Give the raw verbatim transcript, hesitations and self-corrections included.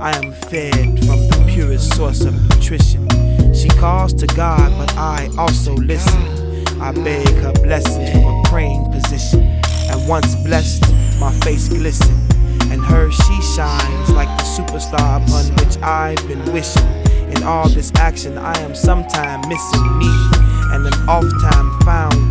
I am fed from the purest source of nutrition. She calls to God, but I also listen. I beg her blessings from a praying position. And once blessed, my face glistens, and her she shines like the superstar upon which I've been wishing. In all this action, I am sometime missing me, and an off time found